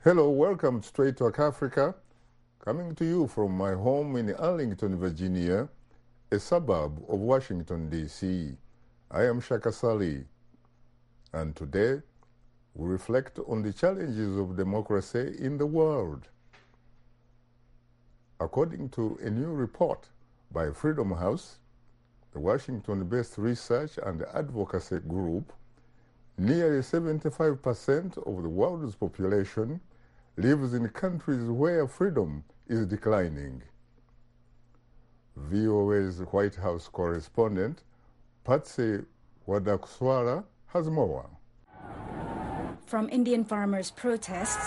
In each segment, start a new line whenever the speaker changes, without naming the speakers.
Hello, welcome to Straight Talk Africa, coming to you from my home in Arlington, Virginia, a suburb of Washington, D.C. I am Shaka Sali, and today we reflect on the challenges of democracy in the world. According to a new report by Freedom House, the Washington-based research and advocacy group, nearly 75% of the world's population lives in countries where freedom is declining. VOA's White House correspondent, Patsy Wadakuswara, has more.
From Indian farmers' protests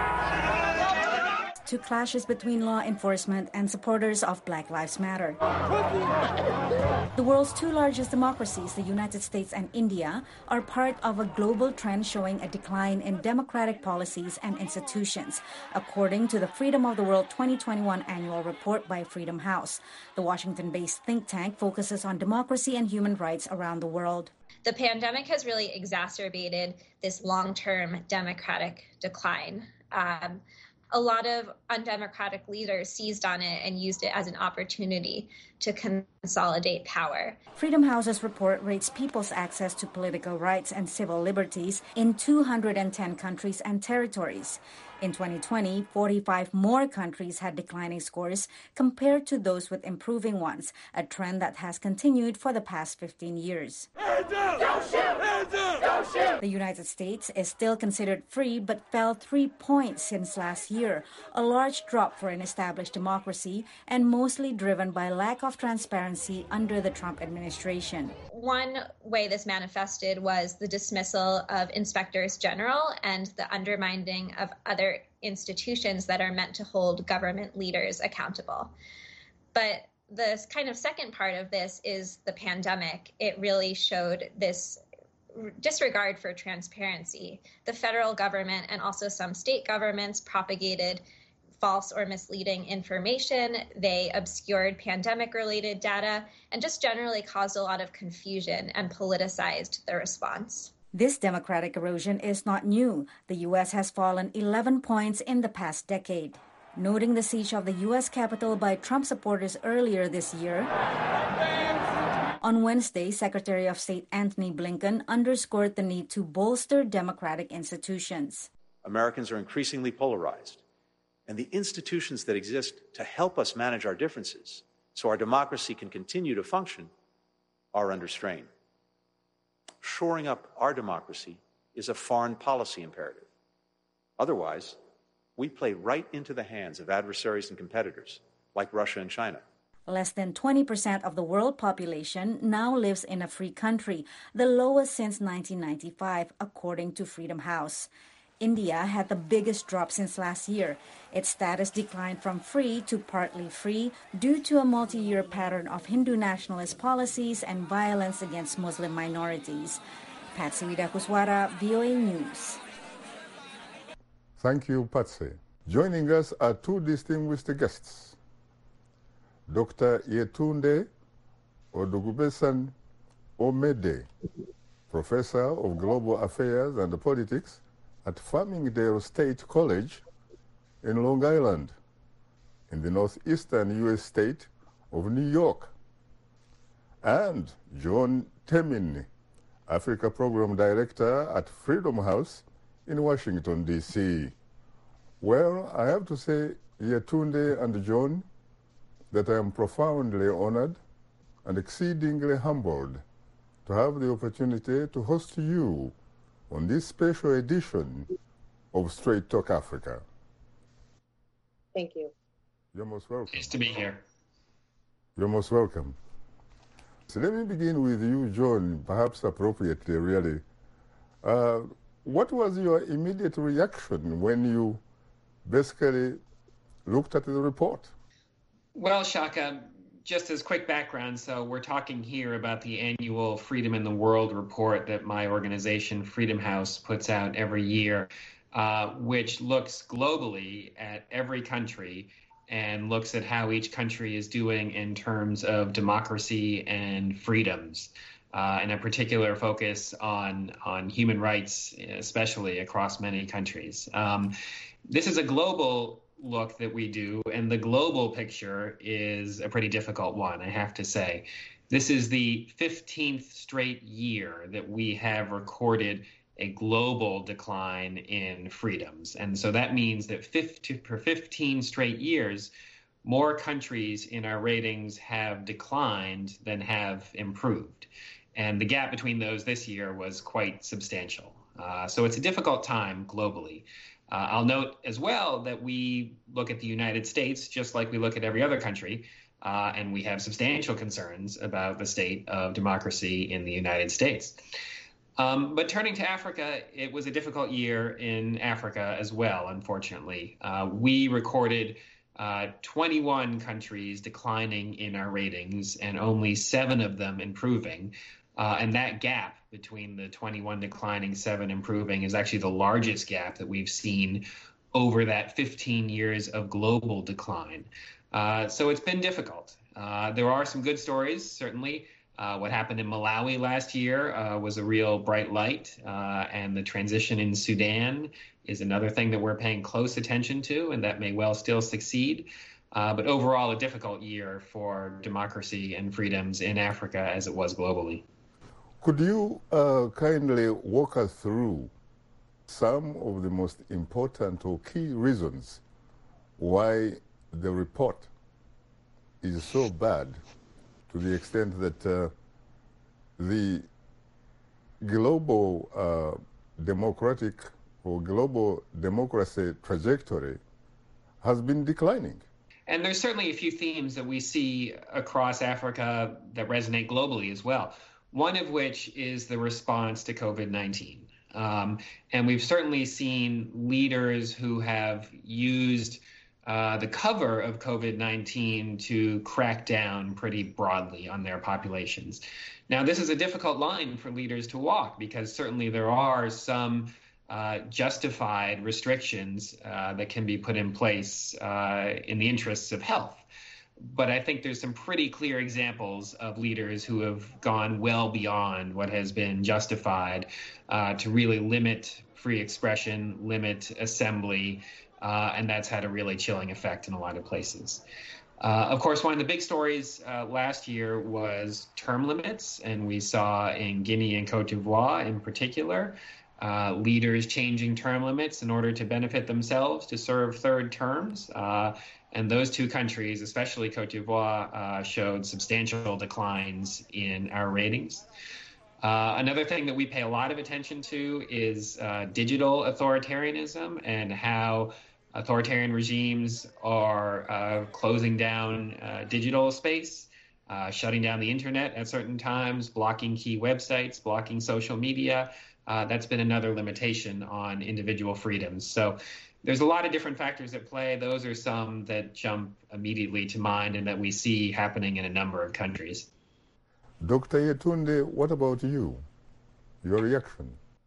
to clashes between law enforcement and supporters of Black Lives Matter. The world's two largest democracies, the United States and India, are part of a global trend showing a decline in democratic policies and institutions, according to the Freedom of the World 2021 annual report by Freedom House. The Washington-based think tank focuses on democracy and human rights around the world.
The pandemic has really exacerbated this long-term democratic decline. A lot of undemocratic leaders seized on it and used it as an opportunity to consolidate power.
Freedom House's report rates people's access to political rights and civil liberties in 210 countries and territories. In 2020, 45 more countries had declining scores compared to those with improving ones, a trend that has continued for the past 15 years.
Hands up! Don't shoot! Hands up! Don't shoot!
The United States is still considered free but fell 3 points since last year, a large drop for an established democracy and mostly driven by lack of transparency under the Trump administration.
One way this manifested was the dismissal of inspectors general and the undermining of other institutions that are meant to hold government leaders accountable. But the kind of second part of this is the pandemic. It really showed this disregard for transparency. The federal government and also some state governments propagated false or misleading information. They obscured pandemic-related data and just generally caused a lot of confusion and politicized the response.
This democratic erosion is not new. The U.S. has fallen 11 points in the past decade. Noting the siege of the U.S. Capitol by Trump supporters earlier this year, on Wednesday, Secretary of State Antony Blinken underscored the need to bolster democratic institutions.
Americans are increasingly polarized, and the institutions that exist to help us manage our differences so our democracy can continue to function are under strain. Shoring up our democracy is a foreign policy imperative. Otherwise, we play right into the hands of adversaries and competitors like Russia and China.
Less than 20% of the world population now lives in a free country, the lowest since 1995, according to Freedom House. India had the biggest drop since last year. Its status declined from free to partly free due to a multi-year pattern of Hindu nationalist policies and violence against Muslim minorities. Patsy Wadakuswara, VOA News.
Thank you, Patsy. Joining us are two distinguished guests. Dr. Yetunde Odugubesan Omede, Professor of Global Affairs and Politics at Farmingdale State College in Long Island, in the northeastern U.S. state of New York, and John Temini, Africa Program Director at Freedom House in Washington, D.C. Well, I have to say, Yetunde and John, that I am profoundly honored and exceedingly humbled to have the opportunity to host you on this special edition of Straight Talk Africa.
Thank you.
You're most welcome.
Nice to be here.
You're most welcome. So let me begin with you, John, perhaps appropriately, really. What was your immediate reaction when you basically looked at the report?
Well, Shaka, just as quick background, so we're talking here about the annual Freedom in the World report that my organization, Freedom House, puts out every year, which looks globally at every country and looks at how each country is doing in terms of democracy and freedoms. and a particular focus on human rights, especially across many countries. This is a global look that we do, and the global picture is a pretty difficult one, I have to say. This is the 15th straight year that we have recorded a global decline in freedoms. And so that means that for 15 straight years, more countries in our ratings have declined than have improved. And the gap between those this year was quite substantial. So it's a difficult time globally. I'll note as well that we look at the United States just like we look at every other country, and we have substantial concerns about the state of democracy in the United States. But turning to Africa, it was a difficult year in Africa as well, unfortunately. We recorded 21 countries declining in our ratings and only 7 of them improving. And that gap between the 21 declining, 7 improving is actually the largest gap that we've seen over that 15 years of global decline. So it's been difficult. There are some good stories, certainly. What happened in Malawi last year was a real bright light, and the transition in Sudan is another thing that we're paying close attention to, and that may well still succeed. But overall, a difficult year for democracy and freedoms in Africa as it was globally.
Could you kindly walk us through some of the most important or key reasons why the report is so bad, to the extent that the global democratic or global democracy trajectory has been declining?
And there's certainly a few themes that we see across Africa that resonate globally as well. One of which is the response to COVID-19. And we've certainly seen leaders who have used the cover of COVID-19 to crack down pretty broadly on their populations. Now, this is a difficult line for leaders to walk because certainly there are some justified restrictions that can be put in place in the interests of health. But I think there's some pretty clear examples of leaders who have gone well beyond what has been justified to really limit free expression, limit assembly, and that's had a really chilling effect in a lot of places. Of course, one of the big stories last year was term limits, and we saw in Guinea and Cote d'Ivoire in particular, leaders changing term limits in order to benefit themselves to serve third terms. And those two countries, especially Cote d'Ivoire, showed substantial declines in our ratings. Another thing that we pay a lot of attention to is digital authoritarianism and how authoritarian regimes are closing down digital space, shutting down the internet at certain times, blocking key websites, blocking social media. That's been another limitation on individual freedoms. So there's a lot of different factors at play. Those are some that jump immediately to mind and that we see happening in a number of countries.
Dr. Yetunde, what about you? Your reaction?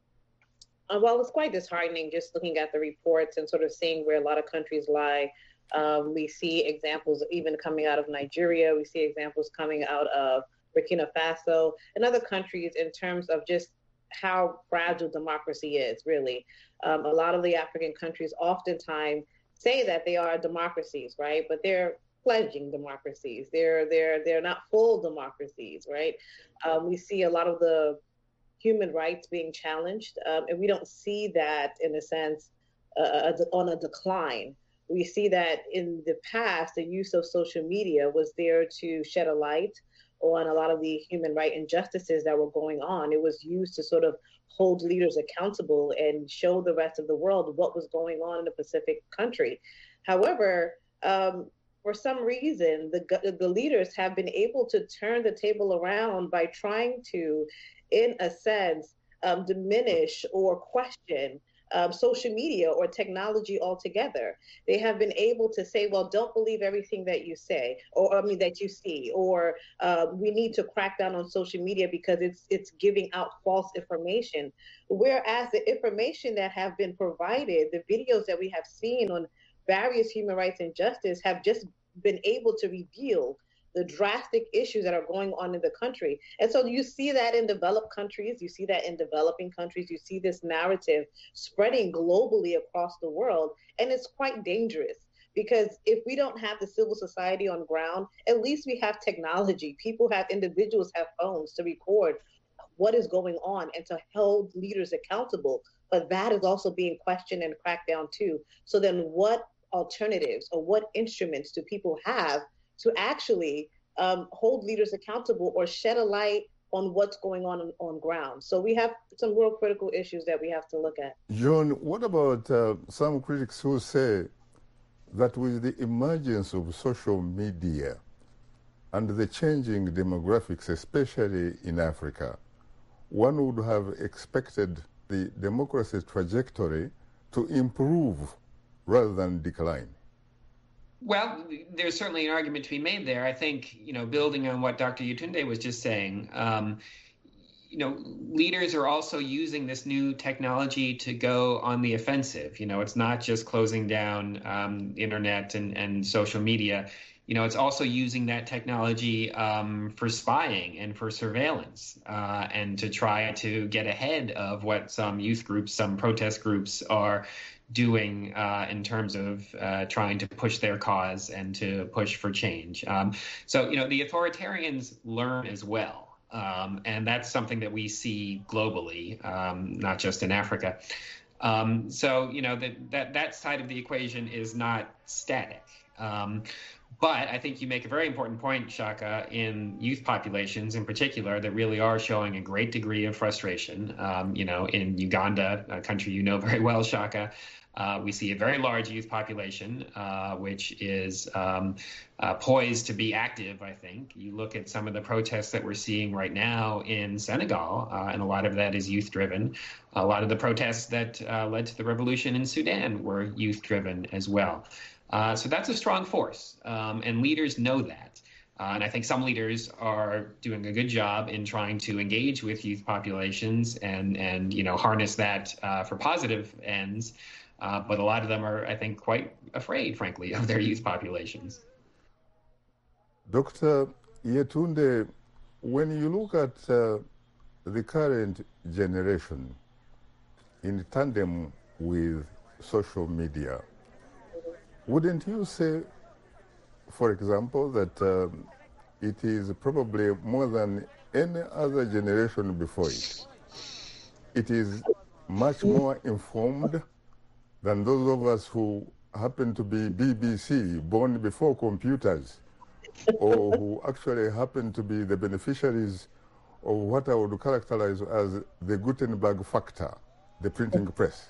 Well, it's quite disheartening just looking at the reports and sort of seeing where a lot of countries lie. We see examples even coming out of Nigeria. We see examples coming out of Burkina Faso and other countries in terms of just how fragile democracy is, really. A lot of the African countries oftentimes say that they are democracies, right? But they're fledgling democracies. They're not full democracies, right? We see a lot of the human rights being challenged, and we don't see that in a sense on a decline. We see that in the past, the use of social media was there to shed a light on a lot of the human rights injustices that were going on. It was used to sort of hold leaders accountable and show the rest of the world what was going on in a specific country. However, for some reason, the leaders have been able to turn the table around by trying to, in a sense, diminish or question social media or technology altogether. They have been able to say, well, don't believe everything that you say, or that you see, or we need to crack down on social media because it's giving out false information. Whereas the information that have been provided, the videos that we have seen on various human rights injustice have just been able to reveal the drastic issues that are going on in the country. And so you see that in developed countries, you see that in developing countries, you see this narrative spreading globally across the world. And it's quite dangerous because if we don't have the civil society on ground, at least we have technology. Individuals have phones to record what is going on and to hold leaders accountable. But that is also being questioned and cracked down too. So then what alternatives or what instruments do people have to actually hold leaders accountable or shed a light on what's going on ground? So we have some real critical issues that we have to look at.
John, what about some critics who say that with the emergence of social media and the changing demographics, especially in Africa, one would have expected the democracy trajectory to improve rather than decline?
Well, there's certainly an argument to be made there. I think, building on what Dr. Yetunde was just saying, leaders are also using this new technology to go on the offensive. It's not just closing down internet and social media. It's also using that technology for spying and for surveillance and to try to get ahead of what some youth groups, some protest groups are doing in terms of trying to push their cause and to push for change. So the authoritarians learn as well. And that's something that we see globally, not just in Africa. So that side of the equation is not static. But I think you make a very important point, Shaka, in youth populations in particular that really are showing a great degree of frustration. In Uganda, a country you know very well, Shaka, we see a very large youth population, which is poised to be active, I think. You look at some of the protests that we're seeing right now in Senegal, and a lot of that is youth-driven. A lot of the protests that led to the revolution in Sudan were youth-driven as well. So that's a strong force, and leaders know that. And I think some leaders are doing a good job in trying to engage with youth populations and harness that for positive ends. But a lot of them are, I think, quite afraid, frankly, of their youth populations.
Dr. Yetunde, when you look at the current generation in tandem with social media, wouldn't you say, for example, that it is probably more than any other generation before it? It is much more informed than those of us who happen to be BBC, born before computers, or who actually happen to be the beneficiaries of what I would characterize as the Gutenberg factor, the printing press.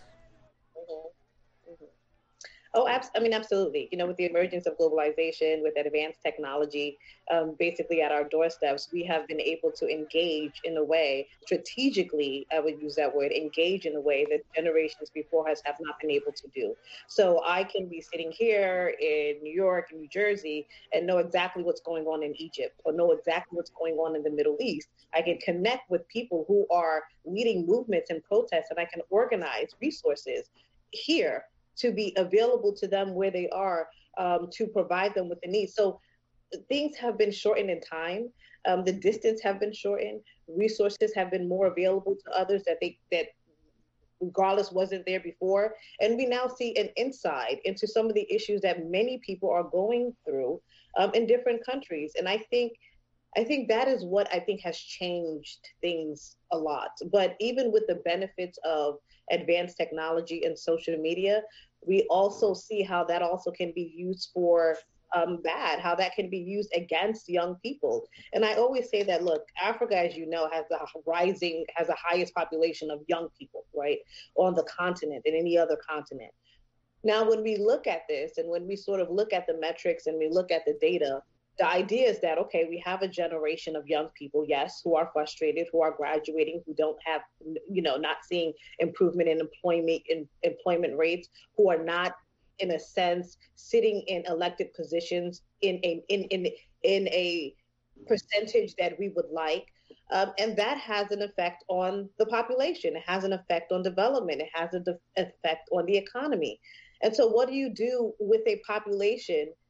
Oh, absolutely. With the emergence of globalization, with advanced technology, basically at our doorsteps, we have been able to engage in a way, strategically, I would use that word, engage in a way that generations before us have not been able to do. So I can be sitting here in New York and New Jersey and know exactly what's going on in Egypt or know exactly what's going on in the Middle East. I can connect with people who are leading movements and protests, and I can organize resources here to be available to them where they are, to provide them with the needs. So things have been shortened in time. The distance have been shortened. Resources have been more available to others that regardless wasn't there before. And we now see an insight into some of the issues that many people are going through in different countries. And I think that is what I think has changed things a lot. But even with the benefits of advanced technology and social media, we also see how that also can be used for bad, how that can be used against young people. And I always say that, look, Africa, as you know, has the highest population of young people, right, on the continent than any other continent. Now, when we look at this and when we sort of look at the metrics and we look at the data, the idea is that, okay, we have a generation of young people, yes, who are frustrated, who are graduating, who don't have, not seeing improvement in employment rates, who are not, in a sense, sitting in elected positions in a percentage that we would like. And that has an effect on the population. It has an effect on development. It has an effect on the economy. And so what do you do with a population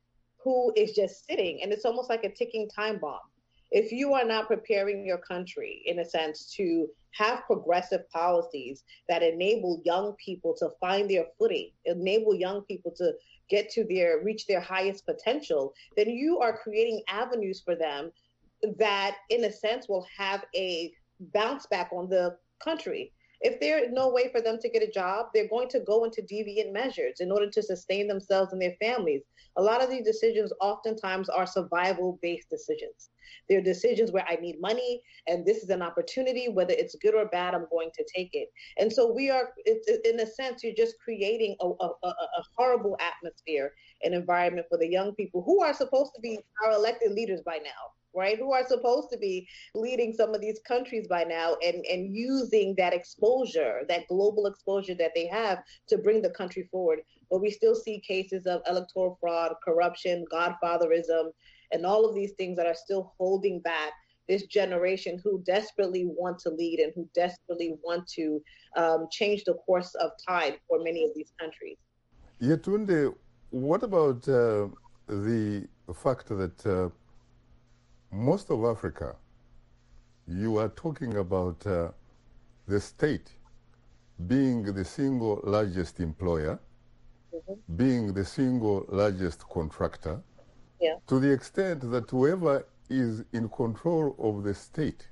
who is just sitting, and it's almost like a ticking time bomb. If you are not preparing your country, in a sense, to have progressive policies that enable young people to find their footing, enable young people to reach their highest potential, then you are creating avenues for them that, in a sense, will have a bounce back on the country. If there's no way for them to get a job, they're going to go into deviant measures in order to sustain themselves and their families. A lot of these decisions oftentimes are survival-based decisions. They're decisions where I need money and this is an opportunity, whether it's good or bad, I'm going to take it. And so in a sense, you're just creating a horrible atmosphere and environment for the young people who are supposed to be our elected leaders by now, right? Who are supposed to be leading some of these countries by now and using that exposure, that global exposure that they have to bring the country forward. But we still see cases of electoral fraud, corruption, godfatherism, and all of these things that are still holding back this generation who desperately want to lead and who desperately want to change the course of time for many of these countries.
Yetunde, what about the fact that most of Africa, you are talking about the state being the single largest employer, being the single largest contractor, to the extent that whoever is in control of the state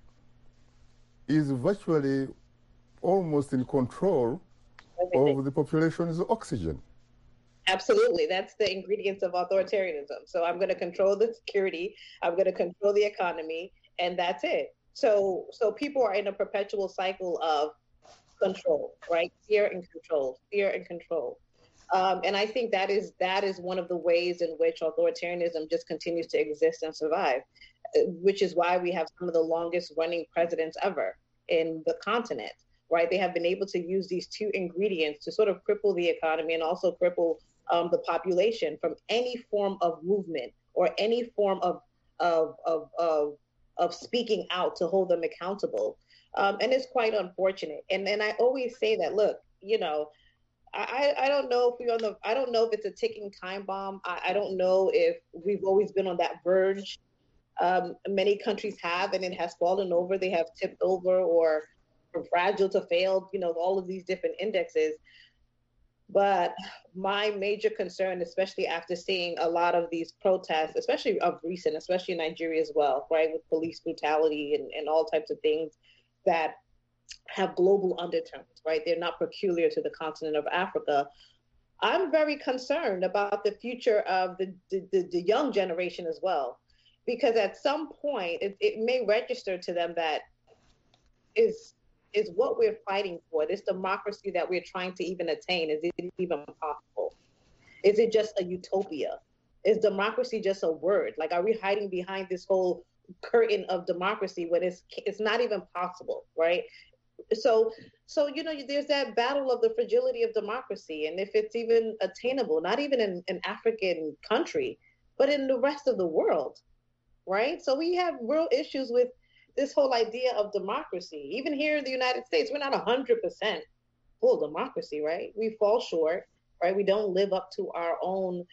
is virtually almost in control of the population's oxygen.
Absolutely. That's the ingredients of authoritarianism. So I'm going to control the security, I'm going to control the economy, and that's it. So people are in a perpetual cycle of control, right? Fear and control, fear and control. And I think that is one of the ways in which authoritarianism just continues to exist and survive, which is why we have some of the longest running presidents ever in the continent, right? They have been able to use these two ingredients to sort of cripple the economy and also cripple the population from any form of movement or any form of speaking out to hold them accountable. And it's quite unfortunate. And I always say that, look, I don't know if I don't know if it's a ticking time bomb. I don't know if we've always been on that verge. Many countries have, and it has fallen over. They have tipped over or from fragile to failed, all of these different indexes. But my major concern, especially after seeing a lot of these protests, especially of recent, especially in Nigeria as well, right, with police brutality and all types of things that have global undertones, right? They're not peculiar to the continent of Africa. I'm very concerned about the future of the young generation as well, because at some point it may register to them that is what we're fighting for, this democracy that we're trying to even attain, is it even possible? Is it just a utopia? Is democracy just a word? Like, are we hiding behind this whole curtain of democracy when it's not even possible, right? So there's that battle of the fragility of democracy, and if it's even attainable, not even in an African country, but in the rest of the world, right? So we have real issues with this whole idea of democracy. Even here in the United States, we're not 100% full democracy, right? We fall short, right? We don't live up to our own,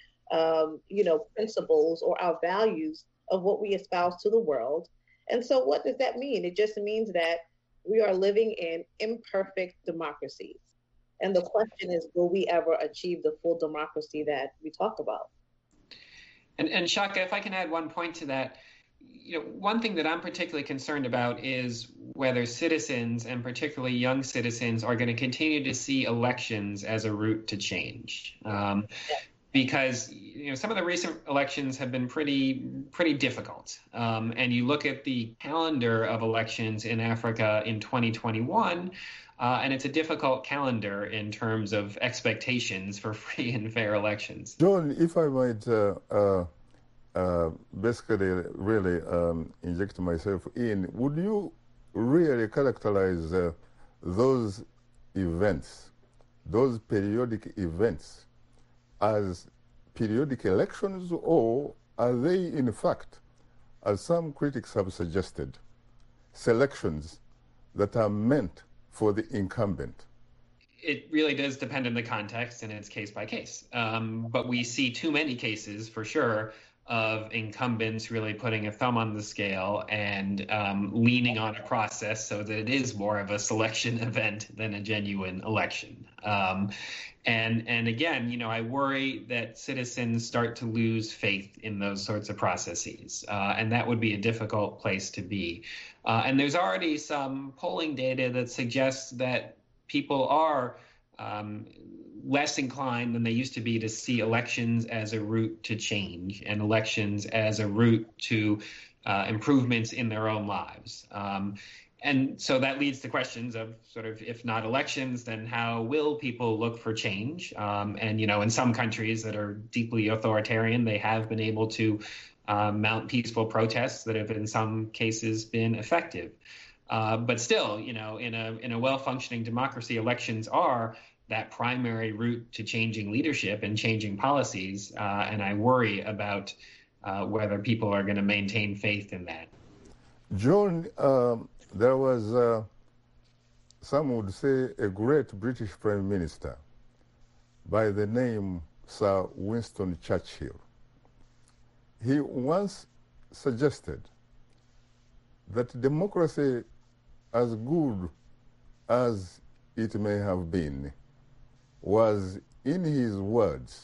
principles or our values of what we espouse to the world. And so what does that mean? It just means that we are living in imperfect democracies. And the question is, will we ever achieve the full democracy that we talk about?
And Shaka, if I can add one point to that, one thing that I'm particularly concerned about is whether citizens, and particularly young citizens, are going to continue to see elections as a route to change. Because some of the recent elections have been pretty difficult. And you look at the calendar of elections in Africa in 2021, and it's a difficult calendar in terms of expectations for free and fair elections.
John, if I might basically really inject myself in, would you really characterize those events, those periodic events, as periodic elections, or are they in fact, as some critics have suggested, selections that are meant for the incumbent?
It really does depend on the context, and it's case by case. But we see too many cases, for sure, of incumbents really putting a thumb on the scale and leaning on a process so that it is more of a selection event than a genuine election. And again, I worry that citizens start to lose faith in those sorts of processes, and that would be a difficult place to be. And there's already some polling data that suggests that people are less inclined than they used to be to see elections as a route to change and elections as a route to improvements in their own lives. And so that leads to questions of sort of, if not elections, then how will people look for change? And, in some countries that are deeply authoritarian, they have been able to mount peaceful protests that have in some cases been effective. But still, in a well-functioning democracy, elections are that primary route to changing leadership and changing policies. And I worry about whether people are going to maintain faith in that.
John, there was, some would say, a great British Prime Minister by the name Sir Winston Churchill. He once suggested that democracy, as good as it may have been, was, in his words,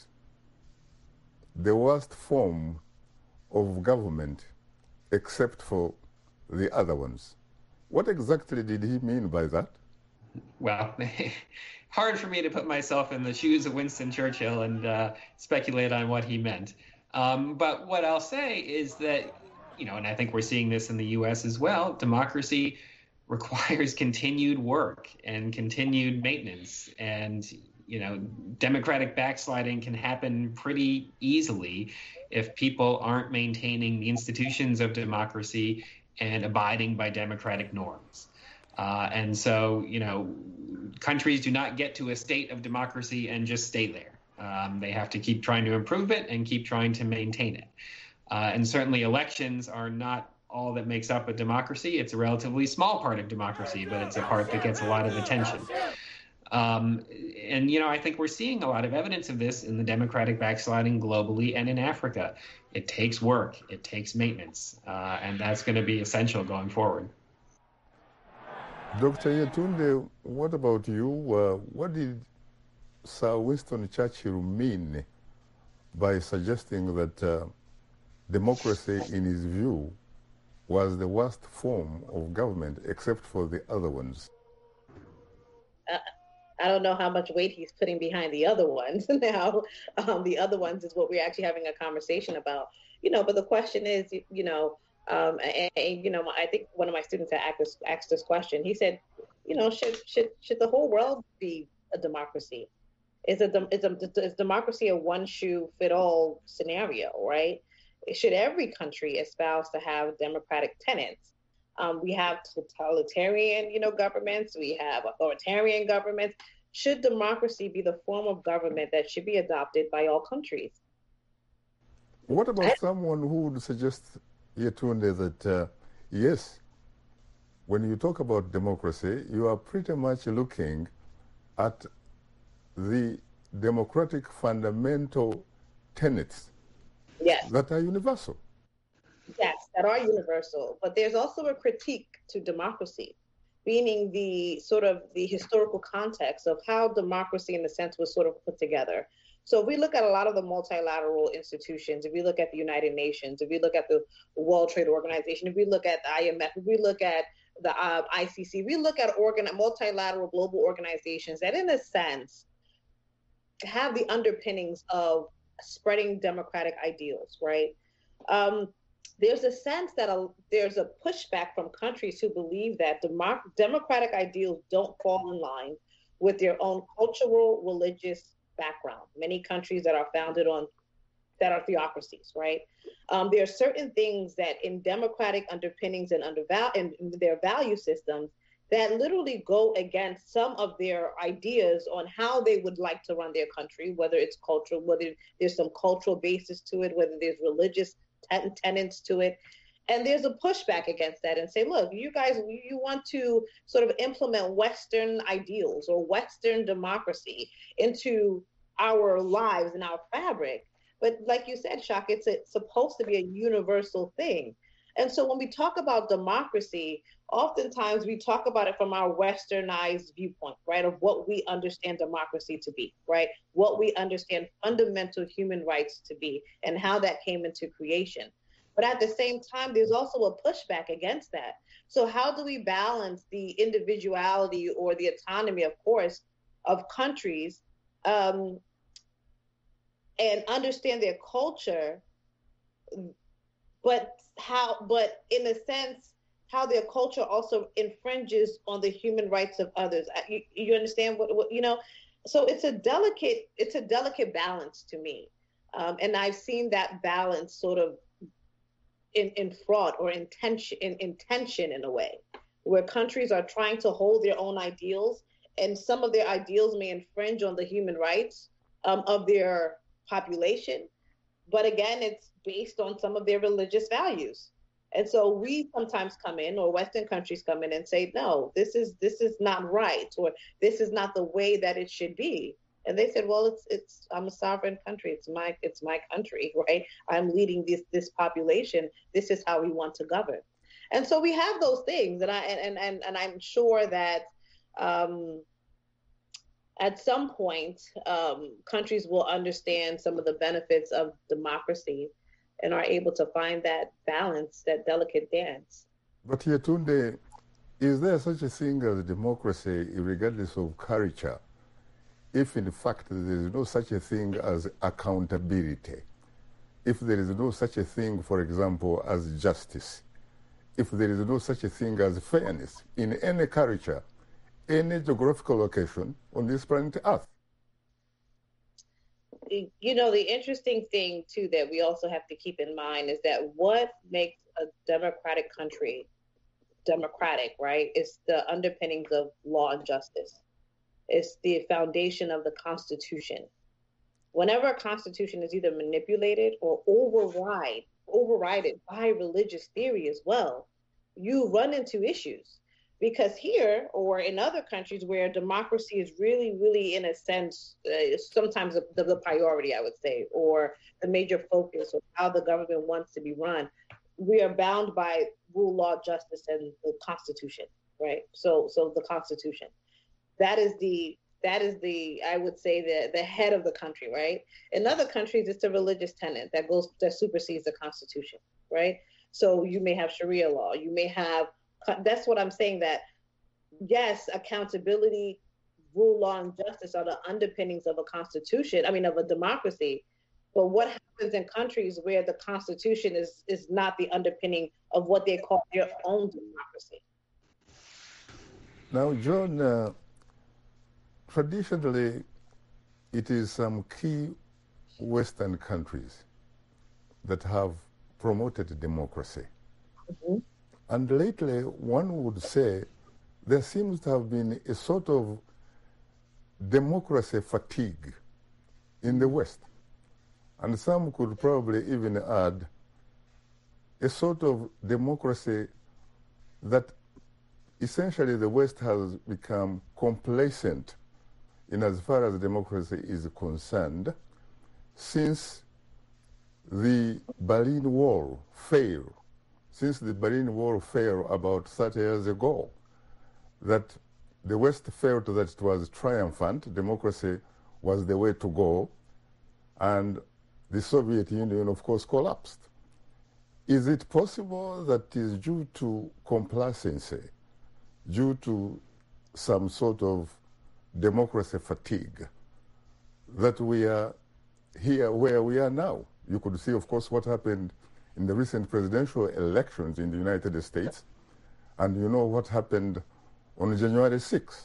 the worst form of government except for the other ones. What exactly did he mean by that?
Well, hard for me to put myself in the shoes of Winston Churchill and speculate on what he meant. But what I'll say is that, and I think we're seeing this in the U.S. as well, democracy requires continued work and continued maintenance. And, democratic backsliding can happen pretty easily if people aren't maintaining the institutions of democracy and abiding by democratic norms. And so, countries do not get to a state of democracy and just stay there. They have to keep trying to improve it and keep trying to maintain it. And certainly elections are not all that makes up a democracy. It's a relatively small part of democracy, but it's a part that gets a lot of attention. And I think we're seeing a lot of evidence of this in the democratic backsliding globally and in Africa. It takes work, it takes maintenance, and that's going to be essential going forward.
Dr. Yetunde, what about you? What did Sir Winston Churchill mean by suggesting that democracy, in his view, was the worst form of government except for the other ones?
I don't know how much weight he's putting behind the other ones now. The other ones is what we're actually having a conversation about, but the question is, I think one of my students had asked this question. He said, should the whole world be a democracy? Is democracy a one-shoe-fit-all scenario, right? Should every country espouse to have democratic tenets? We have totalitarian, governments. We have authoritarian governments. Should democracy be the form of government that should be adopted by all countries?
What about someone who would suggest, Yetunde, that yes, when you talk about democracy, you are pretty much looking at the democratic fundamental tenets that are universal?
Yes, that are universal. But there's also a critique to democracy, meaning the historical context of how democracy, in a sense, was sort of put together. So if we look at a lot of the multilateral institutions, if we look at the United Nations, if we look at the World Trade Organization, if we look at the IMF, if we look at the ICC, we look at multilateral global organizations that, in a sense, have the underpinnings of spreading democratic ideals, right? There's a sense that there's a pushback from countries who believe that democratic ideals don't fall in line with their own cultural, religious background. Many countries that are founded on, that are theocracies, right? There are certain things that in democratic underpinnings and in their value systems that literally go against some of their ideas on how they would like to run their country, whether it's cultural, whether there's some cultural basis to it, whether there's religious tenets to it. And there's a pushback against that and say, look, you guys, you want to sort of implement Western ideals or Western democracy into our lives and our fabric. But like you said, Shaka, it's supposed to be a universal thing. And so when we talk about democracy, oftentimes we talk about it from our westernized viewpoint, right, of what we understand democracy to be, right, what we understand fundamental human rights to be, and how that came into creation. But at the same time, there's also a pushback against that. So how do we balance the individuality or the autonomy, of course, of countries, and understand their culture, but in a sense, how their culture also infringes on the human rights of others. You understand what you know? So it's a delicate balance to me, and I've seen that balance sort of in fraud or in tension in a way, where countries are trying to hold their own ideals, and some of their ideals may infringe on the human rights of their population. But again, it's based on some of their religious values. And so we sometimes come in, or Western countries come in and say, no, this is not right, or this is not the way that it should be. And they said, well, I'm a sovereign country. It's my country, right? I'm leading this population. This is how we want to govern. And so we have those things, and I'm sure that at some point, countries will understand some of the benefits of democracy and are able to find that balance, that delicate dance.
But Yetunde, is there such a thing as democracy regardless of culture, if in fact there is no such a thing as accountability, if there is no such a thing, for example, as justice, if there is no such a thing as fairness in any culture, any geographical location on this planet Earth?
You know, the interesting thing, too, that we also have to keep in mind is that what makes a democratic country democratic, right, is the underpinnings of law and justice. It's the foundation of the Constitution. Whenever a Constitution is either manipulated or overridden by religious theory as well, you run into issues. Because here, or in other countries where democracy is really, really, in a sense, sometimes the priority, I would say, or the major focus of how the government wants to be run, we are bound by rule, law, justice, and the Constitution, right? So the Constitution, that is the I would say the head of the country, right? In other countries, it's a religious tenet that supersedes the Constitution, right? So you may have Sharia law, you may have. That's what I'm saying, that yes, accountability, rule, law, and justice are the underpinnings of a constitution, of a democracy. But what happens in countries where the Constitution is not the underpinning of what they call their own democracy?
Now, John, traditionally, it is some key Western countries that have promoted democracy.
Mm-hmm.
And lately, one would say there seems to have been a sort of democracy fatigue in the West. And some could probably even add a sort of democracy that essentially the West has become complacent in as far as democracy is concerned since the Berlin Wall failed. Since the Berlin Wall fell about 30 years ago, that the West felt that it was triumphant, democracy was the way to go, and the Soviet Union, of course, collapsed. Is it possible that it is due to complacency, due to some sort of democracy fatigue, that we are here where we are now? You could see, of course, what happened in the recent presidential elections in the United States, and you know what happened on January 6th.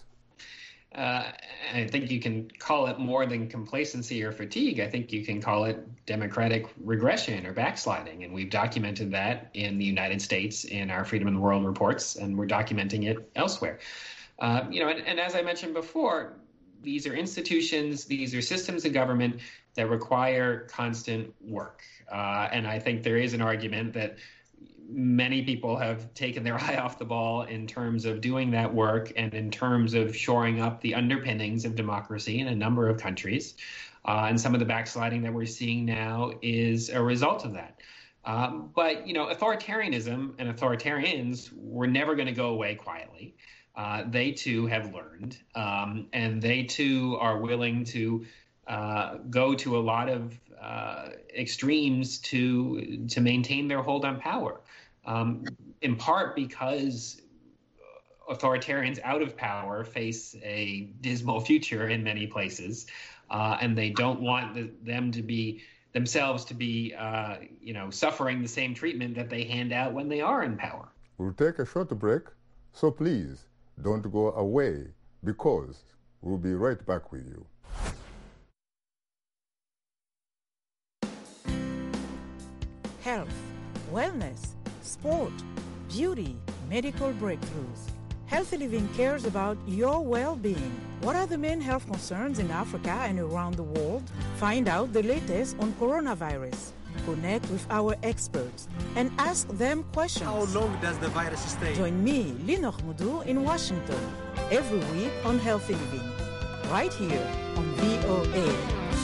I think you can call it more than complacency or fatigue. I think you can call it democratic regression or backsliding, and we've documented that in the United States in our Freedom in the World reports, and we're documenting it elsewhere. And as I mentioned before, these are institutions, these are systems of government that require constant work. And I think there is an argument that many people have taken their eye off the ball in terms of doing that work and in terms of shoring up the underpinnings of democracy in a number of countries. And some of the backsliding that we're seeing now is a result of that. But, authoritarianism and authoritarians were never going to go away quietly. They too have learned, and they too are willing to go to a lot of extremes to maintain their hold on power, in part because authoritarians out of power face a dismal future in many places, and they don't want them to be themselves to be, suffering the same treatment that they hand out when they are in power.
We'll take a short break, so please don't go away, because we'll be right back with you.
Health, wellness, sport, beauty, medical breakthroughs. Healthy Living cares about your well-being. What are the main health concerns in Africa and around the world? Find out the latest on coronavirus. Connect with our experts and ask them questions.
How long does the virus stay?
Join me, Linor Moudou, in Washington, every week on Healthy Living, right here on VOA.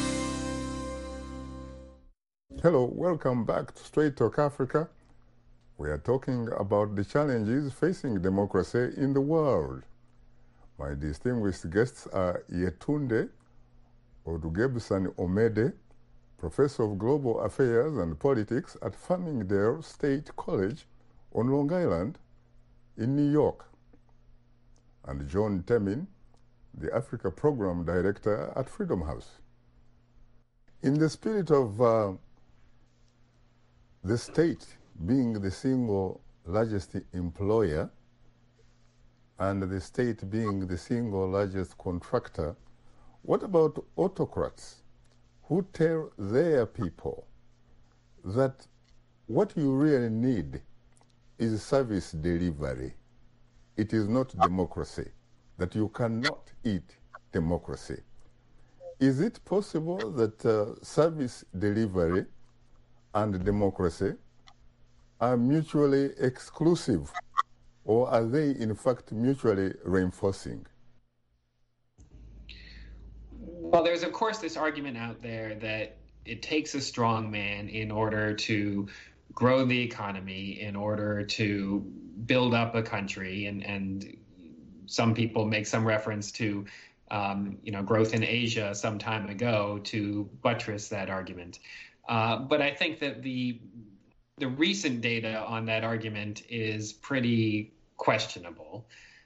Hello, welcome back to Straight Talk Africa. We are talking about the challenges facing democracy in the world. My distinguished guests are Yetunde Odugebusan-Omede, Professor of Global Affairs and Politics at Farmingdale State College on Long Island in New York, and John Temin, the Africa Program Director at Freedom House. In the spirit of the state being the single largest employer and the state being the single largest contractor, what about autocrats who tell their people that what you really need is service delivery? It is not democracy, that you cannot eat democracy. Is it possible that service delivery and democracy are mutually exclusive, or are they in fact mutually reinforcing?
Well, there's of course this argument out there that it takes a strong man in order to grow the economy, in order to build up a country, and some people make some reference to growth in Asia some time ago to buttress that argument. But I think that the recent data on that argument is pretty questionable.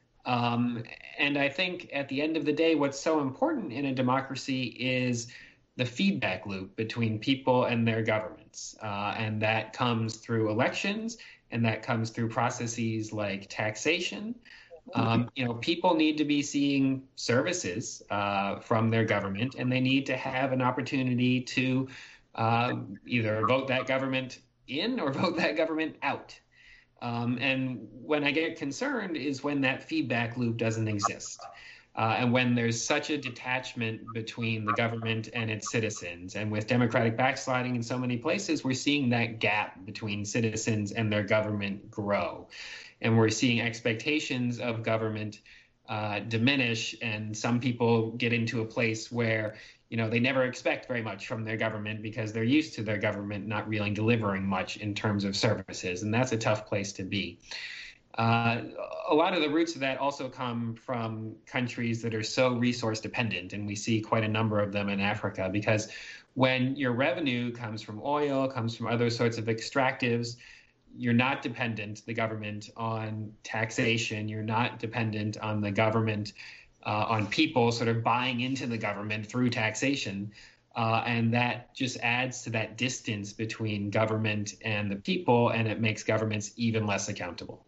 And I think at the end of the day, what's so important in a democracy is the feedback loop between people and their governments. And that comes through elections, and that comes through processes like taxation. People need to be seeing services from their government, and they need to have an opportunity to either vote that government in or vote that government out. And when I get concerned is when that feedback loop doesn't exist. And when there's such a detachment between the government and its citizens. And with democratic backsliding in so many places, we're seeing that gap between citizens and their government grow. And we're seeing expectations of government diminish, and some people get into a place where they never expect very much from their government because they're used to their government not really delivering much in terms of services. And that's a tough place to be. A lot of the roots of that also come from countries that are so resource dependent. And we see quite a number of them in Africa, because when your revenue comes from oil, comes from other sorts of extractives, you're not dependent, the government, on taxation. You're not dependent on the government, on people sort of buying into the government through taxation. And that just adds to that distance between government and the people, and it makes governments even less accountable.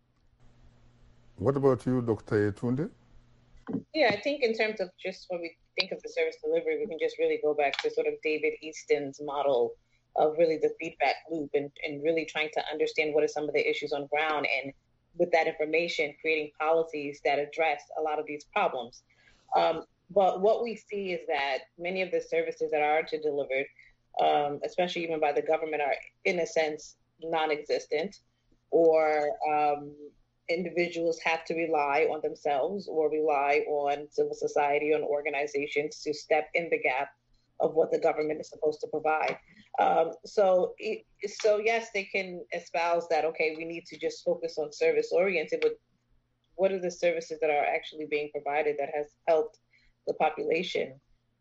What about you, Dr. Yetunde?
Yeah, I think in terms of just when we think of the service delivery, we can just really go back to sort of David Easton's model of really the feedback loop and really trying to understand what are some of the issues on ground, and with that information, creating policies that address a lot of these problems. But what we see is that many of the services that are delivered, especially even by the government, are in a sense non-existent, or individuals have to rely on themselves or rely on civil society, on organizations to step in the gap of what the government is supposed to provide. So yes, they can espouse that, okay, we need to just focus on service oriented, but what are the services that are actually being provided that has helped the population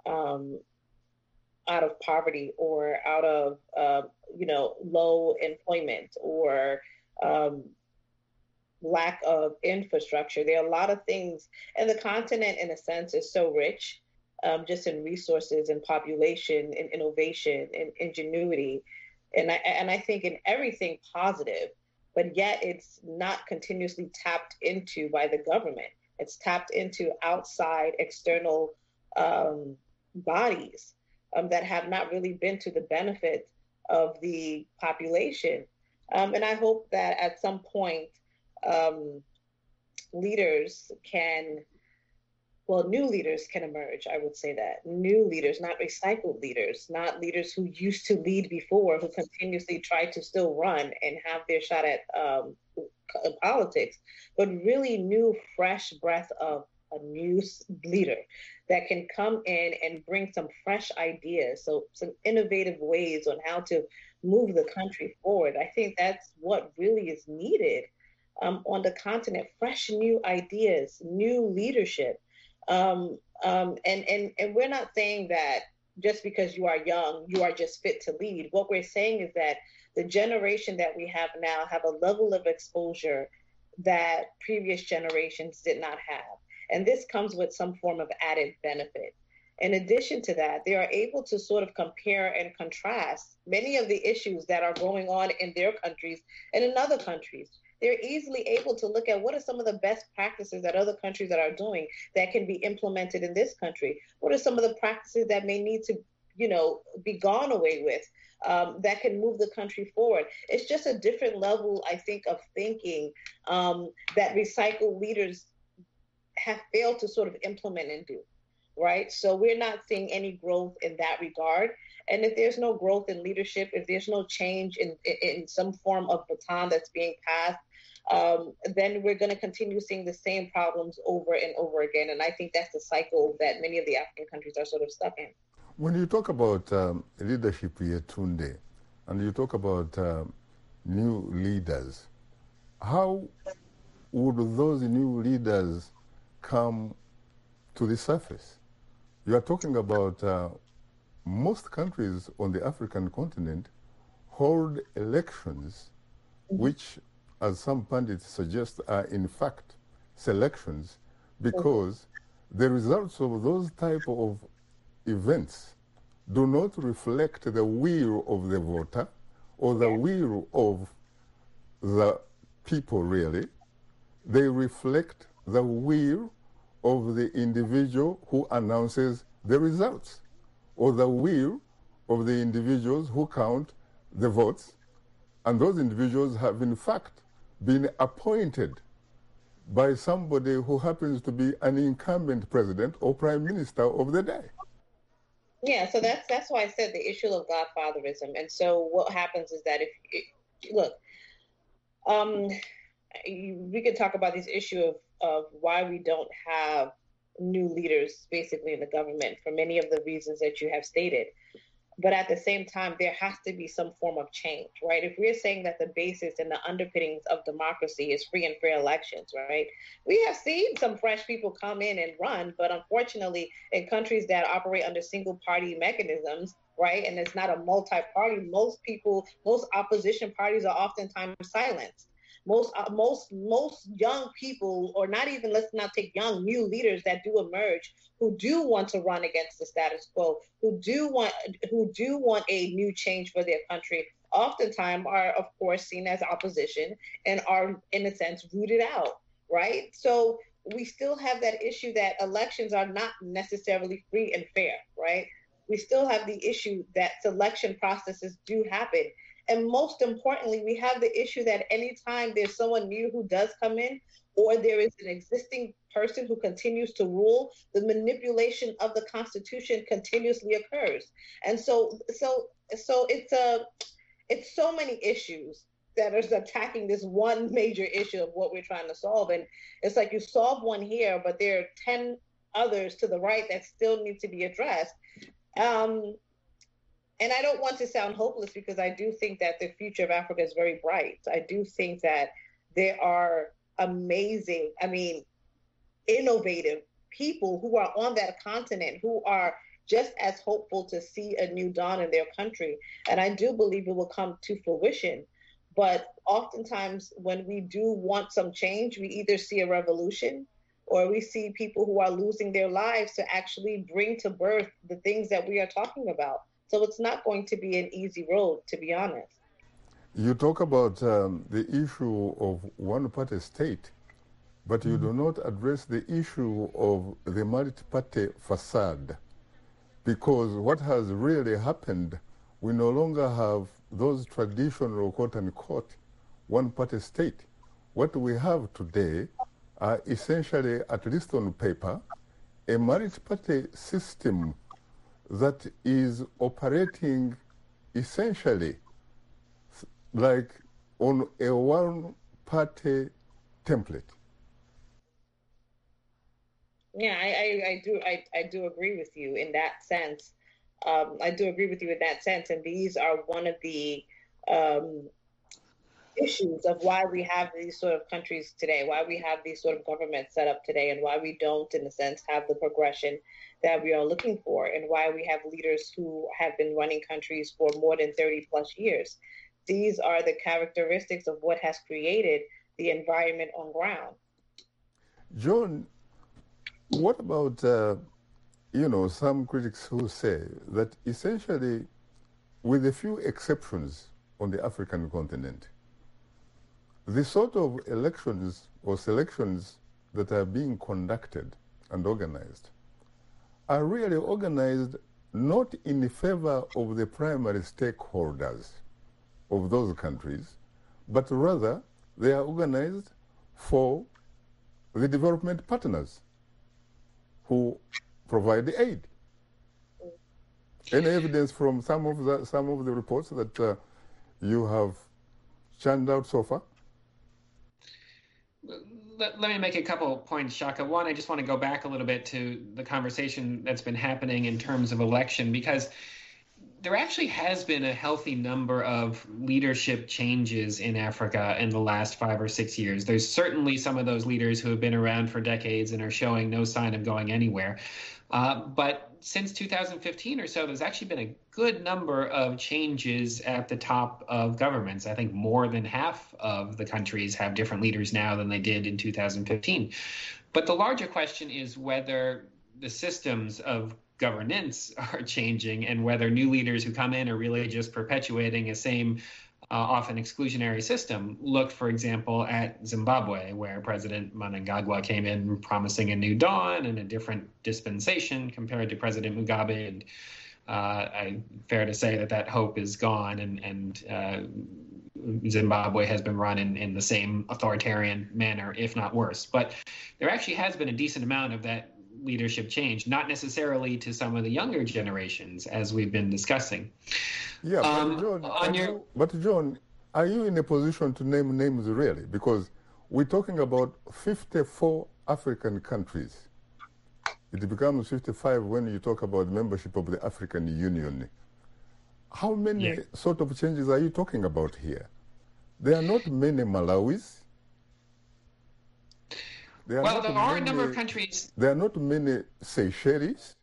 out of poverty or out of low employment or lack of infrastructure? There are a lot of things, and the continent in a sense is so rich, just in resources and population and innovation and ingenuity, and I think in everything positive, but yet it's not continuously tapped into by the government. It's tapped into outside external bodies that have not really been to the benefit of the population. And I hope that at some point new leaders can emerge. I would say that new leaders, not recycled leaders, not leaders who used to lead before, who continuously try to still run and have their shot at politics, but really new, fresh breath of a new leader that can come in and bring some fresh ideas, so some innovative ways on how to move the country forward. I think that's what really is needed on the continent: fresh new ideas, new leadership. And we're not saying that just because you are young, you are just fit to lead. What we're saying is that the generation that we have now have a level of exposure that previous generations did not have. And this comes with some form of added benefit. In addition to that, they are able to sort of compare and contrast many of the issues that are going on in their countries and in other countries. They're easily able to look at what are some of the best practices that other countries are doing that can be implemented in this country. What are some of the practices that may need to, be gone away with, that can move the country forward? It's just a different level, I think, of thinking that recycled leaders have failed to sort of implement and do, right? So we're not seeing any growth in that regard. And if there's no growth in leadership, if there's no change in some form of baton that's being passed, then we're going to continue seeing the same problems over and over again. And I think that's the cycle that many of the African countries are sort of stuck in.
When you talk about leadership, Yetunde, and you talk about new leaders, how would those new leaders come to the surface? You are talking about most countries on the African continent hold elections, which, as some pundits suggest, are in fact selections, because the results of those type of events do not reflect the will of the voter or the will of the people, really. They reflect the will of the individual who announces the results, or the will of the individuals who count the votes. And those individuals have in fact been appointed by somebody who happens to be an incumbent president or prime minister of the day.
Yeah, so that's why I said the issue of godfatherism. And so what happens is that we could talk about this issue of why we don't have new leaders basically in the government for many of the reasons that you have stated. But at the same time, there has to be some form of change, right? If we're saying that the basis and the underpinnings of democracy is free and fair elections, right? We have seen some fresh people come in and run, but unfortunately, in countries that operate under single party mechanisms, right, and it's not a multi-party, most opposition parties are oftentimes silenced. Most young people, or not even, let's not take young, new leaders that do emerge, who do want to run against the status quo, who do want a new change for their country, oftentimes are, of course, seen as opposition and are, in a sense, rooted out, right? So we still have that issue that elections are not necessarily free and fair, right? We still have the issue that selection processes do happen. And most importantly, we have the issue that anytime there's someone new who does come in, or there is an existing person who continues to rule, the manipulation of the Constitution continuously occurs. And so it's so many issues that are attacking this one major issue of what we're trying to solve. And it's like you solve one here, but there are 10 others to the right that still need to be addressed. And I don't want to sound hopeless because I do think that the future of Africa is very bright. I do think that there are amazing, innovative people who are on that continent who are just as hopeful to see a new dawn in their country. And I do believe it will come to fruition. But oftentimes when we do want some change, we either see a revolution or we see people who are losing their lives to actually bring to birth the things that we are talking about. So it's not going to be an easy road, to be honest.
You talk about the issue of one-party state, but you do not address the issue of the multi-party facade, because what has really happened, we no longer have those traditional quote-unquote one-party state. What we have today are essentially, at least on paper, a multi-party system that is operating essentially like on a one-party template.
Yeah, I do agree with you in that sense. I do agree with you in that sense, and these are one of the issues of why we have these sort of countries today, why we have these sort of governments set up today, and why we don't, in a sense, have the progression that we are looking for, and why we have leaders who have been running countries for more than 30 plus years. These are the characteristics of what has created the environment on ground.
John, what about, some critics who say that essentially, with a few exceptions on the African continent, the sort of elections or selections that are being conducted and organized are really organized not in favor of the primary stakeholders of those countries, but rather they are organized for the development partners who provide the aid. Any evidence from some of the reports that you have churned out so far?
Let me make a couple of points, Shaka. One, I just want to go back a little bit to the conversation that's been happening in terms of election, because there actually has been a healthy number of leadership changes in Africa in the last 5 or 6 years. There's certainly some of those leaders who have been around for decades and are showing no sign of going anywhere. But since 2015 or so, there's actually been a good number of changes at the top of governments. I think more than half of the countries have different leaders now than they did in 2015. But the larger question is whether the systems of governance are changing and whether new leaders who come in are really just perpetuating a same often exclusionary system. Look, for example, at Zimbabwe, where President Mnangagwa came in promising a new dawn and a different dispensation compared to President Mugabe. And fair to say that hope is gone, and Zimbabwe has been run in the same authoritarian manner, if not worse. But there actually has been a decent amount of that leadership change, not necessarily to some of the younger generations, as we've been discussing.
Yeah, but John, are you in a position to name names really? Because we're talking about 54 African countries. It becomes 55 when you talk about membership of the African Union. How many sort of changes are you talking about here? There are not many Malawis.
There are a number of countries.
There are not many Seychelles.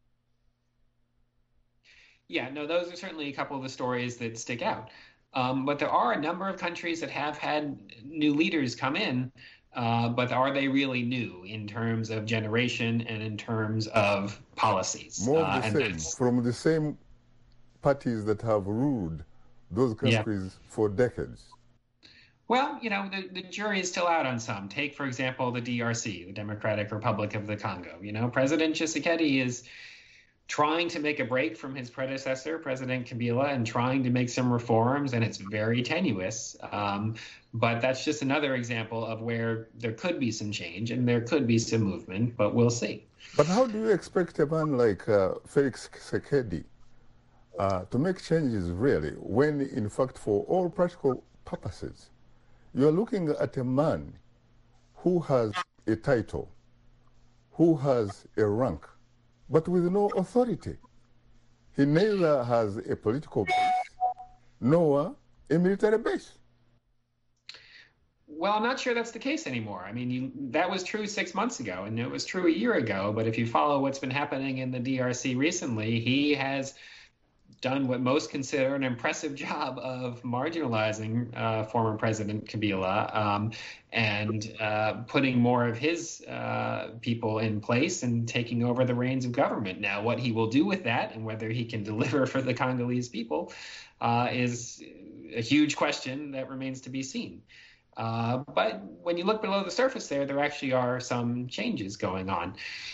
Yeah, no, those are certainly a couple of the stories that stick out. But there are a number of countries that have had new leaders come in, but are they really new in terms of generation and in terms of policies?
More of the same, from the same parties that have ruled those countries for decades.
Well, the jury is still out on some. Take, for example, the DRC, the Democratic Republic of the Congo. President Tshisekedi is trying to make a break from his predecessor, President Kabila, and trying to make some reforms, and it's very tenuous. But that's just another example of where there could be some change and there could be some movement, but we'll see.
But how do you expect a man like Felix Tshisekedi to make changes, really, when, in fact, for all practical purposes, you're looking at a man who has a title, who has a rank, but with no authority? he neither has a political base nor a military base.
Well, I'm not sure that's the case anymore. I mean, that was true 6 months ago, and it was true a year ago. But if you follow what's been happening in the DRC recently, he has done what most consider an impressive job of marginalizing former President Kabila and putting more of his people in place and taking over the reins of government. Now, what he will do with that and whether he can deliver for the Congolese people is a huge question that remains to be seen. But when you look below the surface there actually are some changes going on.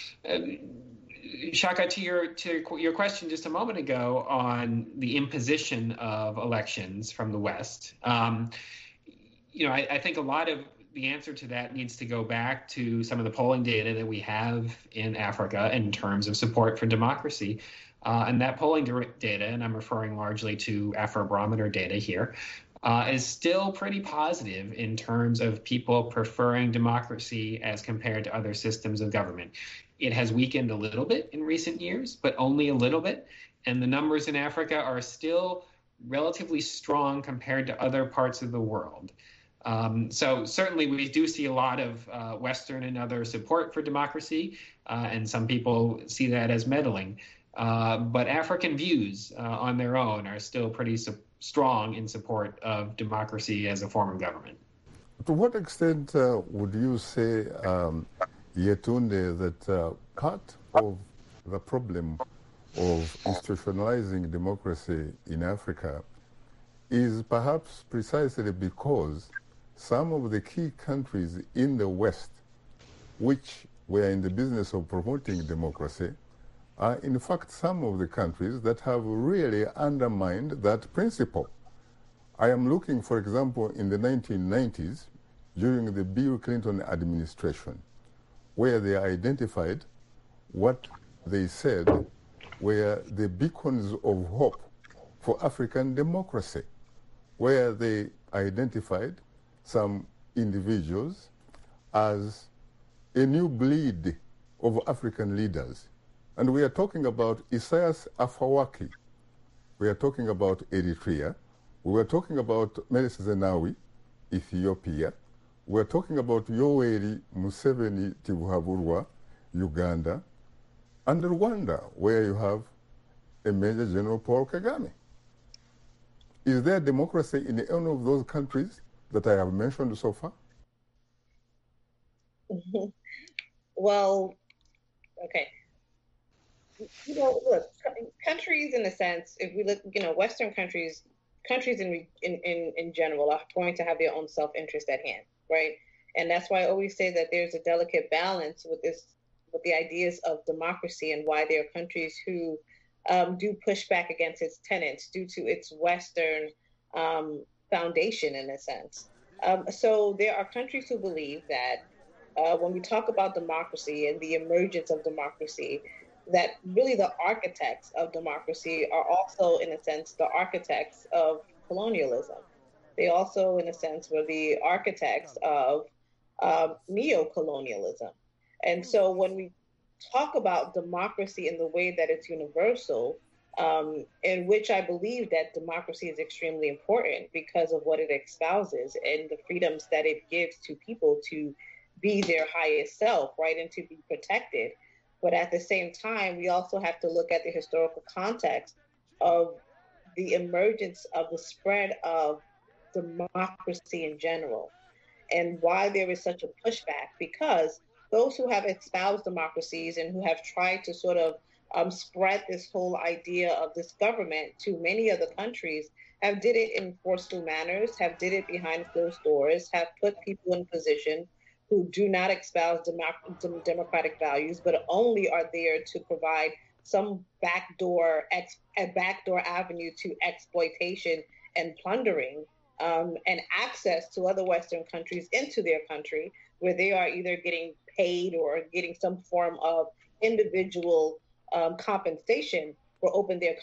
Shaka, to your question just a moment ago on the imposition of elections from the West, I think a lot of the answer to that needs to go back to some of the polling data that we have in Africa in terms of support for democracy. And that polling data, and I'm referring largely to Afrobarometer data here, is still pretty positive in terms of people preferring democracy as compared to other systems of government. It has weakened a little bit in recent years, but only a little bit. And the numbers in Africa are still relatively strong compared to other parts of the world. So certainly we do see a lot of Western and other support for democracy, and some people see that as meddling. But African views on their own are still pretty strong in support of democracy as a form of government.
To what extent would you say, Yetunde, that part of the problem of institutionalizing democracy in Africa is perhaps precisely because some of the key countries in the West, which were in the business of promoting democracy, are in fact some of the countries that have really undermined that principle. I am looking, for example, in the 1990s, during the Bill Clinton administration, where they identified what they said were the beacons of hope for African democracy, where they identified some individuals as a new breed of African leaders. And we are talking about Isaias Afwerki. We are talking about Eritrea. We were talking about Meles Zenawi, Ethiopia. We are talking about Yoweri Museveni Tibuhaburwa, Uganda, and Rwanda, where you have a Major General Paul Kagame. Is there democracy in any of those countries that I have mentioned so far?
Well, okay. Look, countries in a sense, if we look, Western countries in general are going to have their own self-interest at hand, right? And that's why I always say that there's a delicate balance with the ideas of democracy and why there are countries who do push back against its tenets due to its Western foundation in a sense. So there are countries who believe that when we talk about democracy and the emergence of democracy, that really the architects of democracy are also, in a sense, the architects of colonialism. They also, in a sense, were the architects of neo-colonialism. And so when we talk about democracy in the way that it's universal, in which I believe that democracy is extremely important because of what it espouses and the freedoms that it gives to people to be their highest self, right, and to be protected. But at the same time, we also have to look at the historical context of the emergence of the spread of democracy in general and why there is such a pushback, because those who have espoused democracies and who have tried to sort of spread this whole idea of this government to many other countries have did it in forceful manners, have did it behind closed doors, have put people in position who do not espouse democratic values, but only are there to provide some backdoor avenue to exploitation and plundering, and access to other Western countries into their country, where they are either getting paid or getting some form of individual compensation for opening their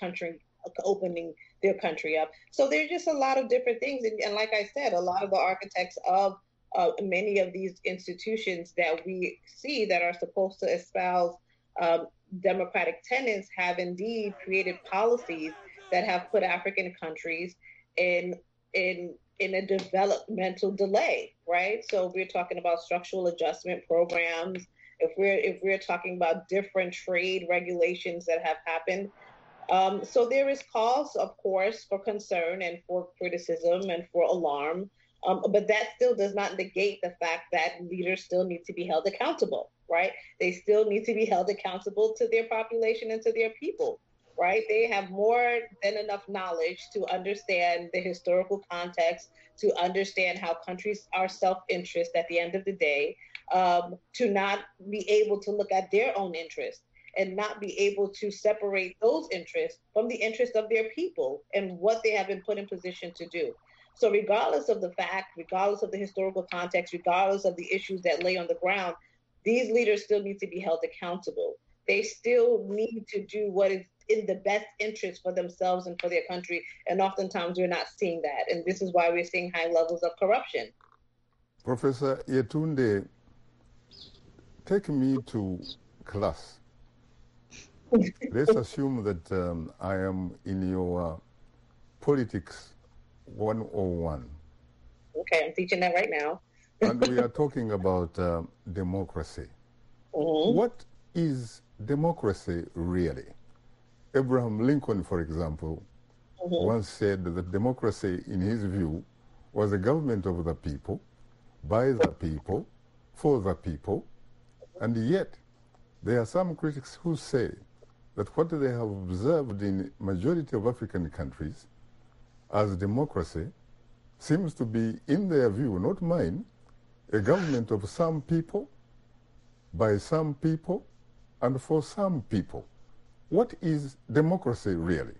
country up. So there's just a lot of different things, and like I said, a lot of the architects of many of these institutions that we see that are supposed to espouse democratic tenets have indeed created policies that have put African countries in a developmental delay, right? So we're talking about structural adjustment programs. If we're talking about different trade regulations that have happened. So there is cause, of course, for concern and for criticism and for alarm. But that still does not negate the fact that leaders still need to be held accountable, right? They still need to be held accountable to their population and to their people, right? They have more than enough knowledge to understand the historical context, to understand how countries are self-interest at the end of the day, to not be able to look at their own interests and not be able to separate those interests from the interests of their people and what they have been put in position to do. So regardless of the fact, regardless of the historical context, regardless of the issues that lay on the ground, these leaders still need to be held accountable. They still need to do what is in the best interest for themselves and for their country. And oftentimes we're not seeing that. And this is why we're seeing high levels of corruption.
Professor Yetunde, take me to class. Let's assume that I am in your politics 101.
Okay, I'm teaching that right now.
And we are talking about democracy.
Mm-hmm.
What is democracy really? Abraham Lincoln, for example, once said that democracy, in his view, was a government of the people, by the people, for the people. And yet, there are some critics who say that what they have observed in majority of African countries as democracy seems to be, in their view, not mine, a government of some people, by some people, and for some people. What is democracy really?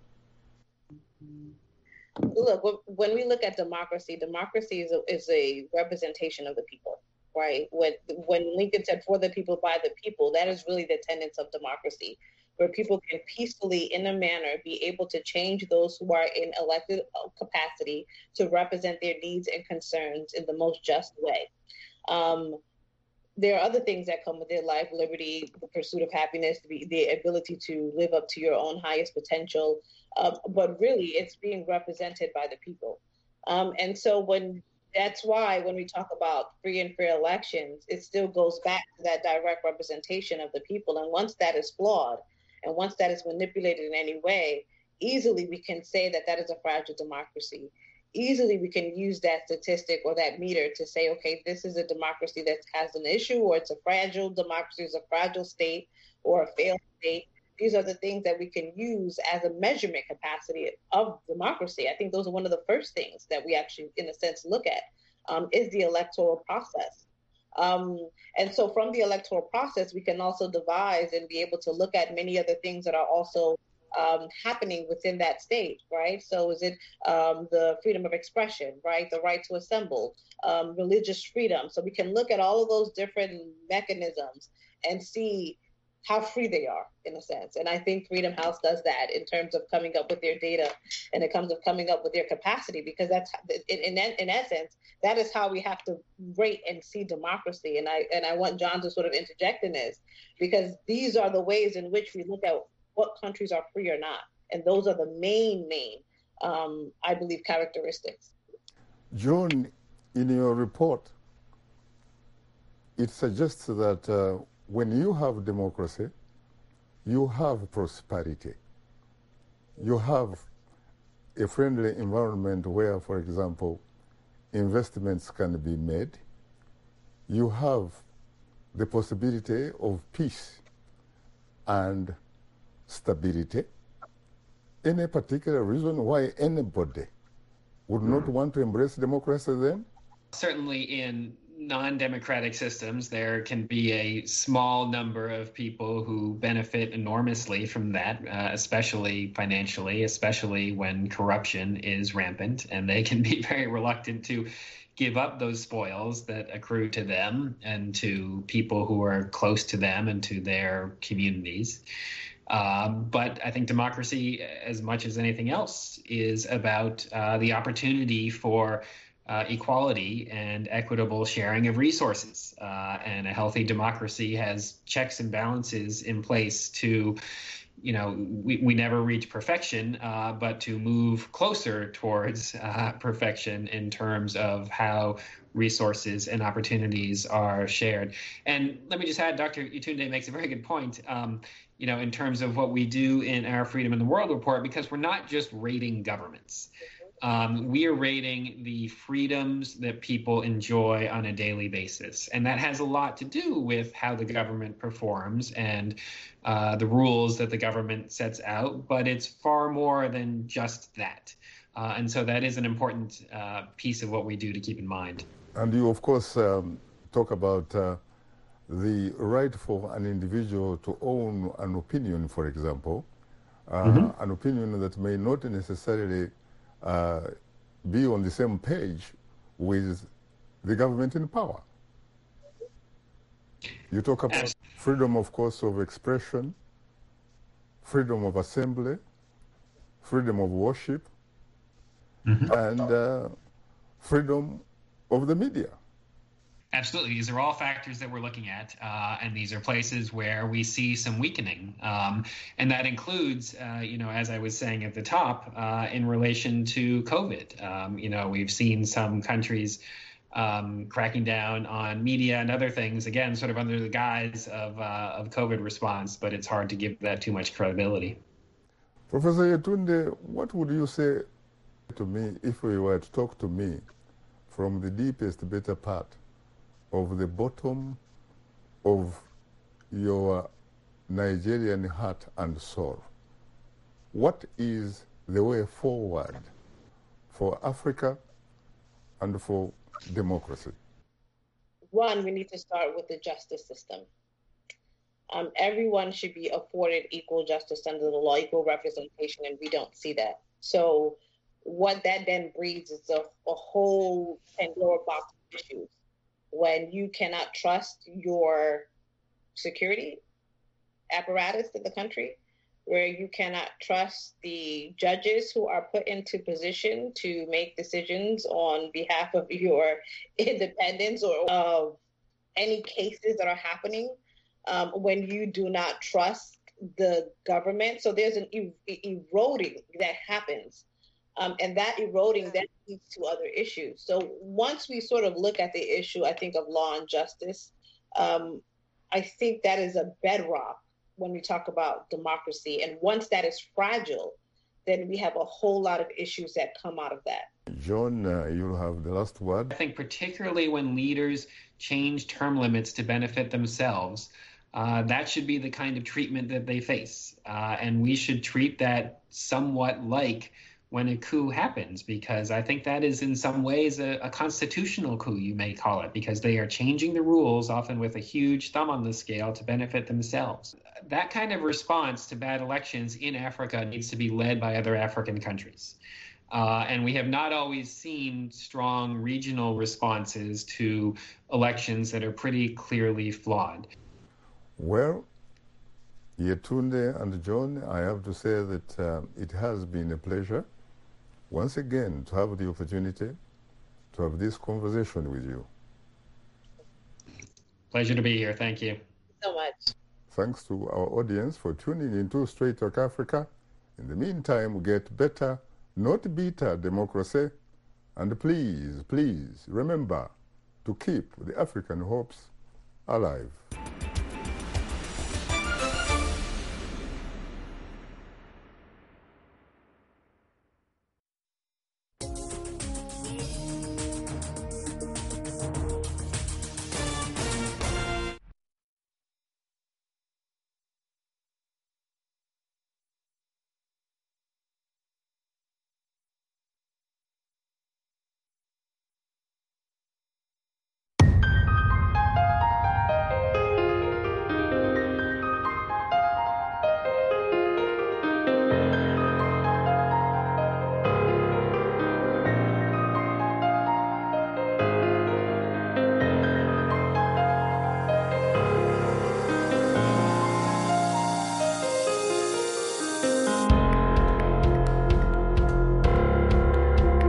Look, when we look at democracy, democracy is a representation of the people, right? When Lincoln said for the people, by the people, that is really the tenets of democracy, where people can peacefully, in a manner, be able to change those who are in elected capacity to represent their needs and concerns in the most just way. There are other things that come with it, life, liberty, the pursuit of happiness, the ability to live up to your own highest potential. But really, it's being represented by the people. And so that's why when we talk about free and fair elections, it still goes back to that direct representation of the people. And once that is flawed, and once that is manipulated in any way, easily we can say that that is a fragile democracy. Easily we can use that statistic or that meter to say, okay, this is a democracy that has an issue, or it's a fragile democracy, it's a fragile state, or a failed state. These are the things that we can use as a measurement capacity of democracy. I think those are one of the first things that we actually, in a sense, look at, is the electoral process. And so from the electoral process, we can also devise and be able to look at many other things that are also happening within that state, right? So is it the freedom of expression, right? The right to assemble, religious freedom. So we can look at all of those different mechanisms and see how free they are, in a sense. And I think Freedom House does that in terms of coming up with their data, and it comes of coming up with their capacity, because that's, in essence, that is how we have to rate and see democracy. And I want John to sort of interject in this, because these are the ways in which we look at what countries are free or not. And those are the main, I believe, characteristics.
John, in your report, it suggests that when you have democracy, you have prosperity. You have a friendly environment where, for example, investments can be made. You have the possibility of peace and stability. Any particular reason why anybody would not want to embrace democracy then?
Certainly in non-democratic systems, there can be a small number of people who benefit enormously from that, especially financially, especially when corruption is rampant, and they can be very reluctant to give up those spoils that accrue to them and to people who are close to them and to their communities. But I think democracy, as much as anything else, is about the opportunity for equality and equitable sharing of resources. And a healthy democracy has checks and balances in place to, we never reach perfection, but to move closer towards perfection in terms of how resources and opportunities are shared. And let me just add, Dr. Yetunde makes a very good point, in terms of what we do in our Freedom in the World report, because we're not just rating governments. We are rating the freedoms that people enjoy on a daily basis. And that has a lot to do with how the government performs and the rules that the government sets out. But it's far more than just that. And so that is an important piece of what we do to keep in mind.
And you, of course, talk about the right for an individual to own an opinion, for example, an opinion that may not necessarily be on the same page with the government in power. You talk about freedom, of course, of expression, freedom of assembly, freedom of worship, and freedom of the media.
Absolutely. These are all factors that we're looking at, and these are places where we see some weakening. And that includes, as I was saying at the top, in relation to COVID. We've seen some countries cracking down on media and other things, again, sort of under the guise of COVID response, but it's hard to give that too much credibility.
Professor Yetunde, what would you say to me if you were to talk to me from the deepest, better part of the bottom of your Nigerian heart and soul? What is the way forward for Africa and for democracy?
One, we need to start with the justice system. Everyone should be afforded equal justice under the law, equal representation, and we don't see that. So what that then breeds is a whole Pandora box of issues. When you cannot trust your security apparatus in the country, where you cannot trust the judges who are put into position to make decisions on behalf of your independence or of any cases that are happening, when you do not trust the government. So there's an eroding that happens. And that eroding then leads to other issues. So once we sort of look at the issue, I think, of law and justice, I think that is a bedrock when we talk about democracy. And once that is fragile, then we have a whole lot of issues that come out of that.
John, you'll have the last word.
I think particularly when leaders change term limits to benefit themselves, that should be the kind of treatment that they face. And we should treat that somewhat like when a coup happens, because I think that is in some ways a constitutional coup, you may call it, because they are changing the rules, often with a huge thumb on the scale, to benefit themselves. That kind of response to bad elections in Africa needs to be led by other African countries. And we have not always seen strong regional responses to elections that are pretty clearly flawed.
Well, Yetunde and John, I have to say that it has been a pleasure once again to have the opportunity to have this conversation with you.
Pleasure to be here. Thank you.
So much.
Thanks to our audience for tuning into Straight Talk Africa. In the meantime, get better, not bitter democracy. And please, please remember to keep the African hopes alive.